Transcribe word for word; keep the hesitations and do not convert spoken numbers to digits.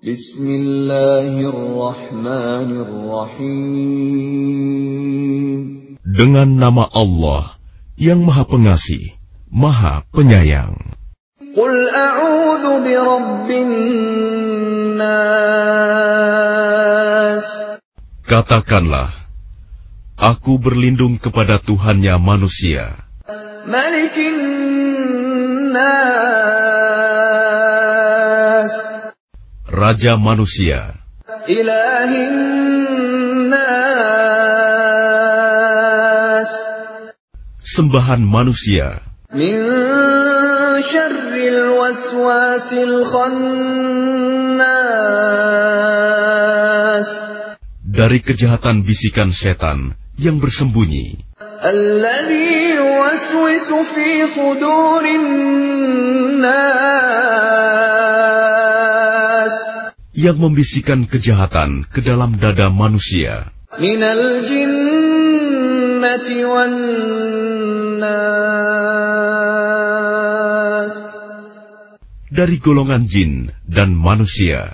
Bismillahirrahmanirrahim. Dengan nama Allah yang Maha Pengasih, Maha Penyayang. Qul a'udzu birabbin nas. Katakanlah, aku berlindung kepada Tuhannya manusia. Malikin nas. Raja manusia. Ilahin nas. Sembahan manusia. Min syarril waswasil khannas. Dari kejahatan bisikan setan yang bersembunyi. Alladzi yuwaswisu fi sudurin nas. Yang membisikkan kejahatan ke dalam dada manusia. Minal jinnati wan nas. Dari golongan jin dan manusia.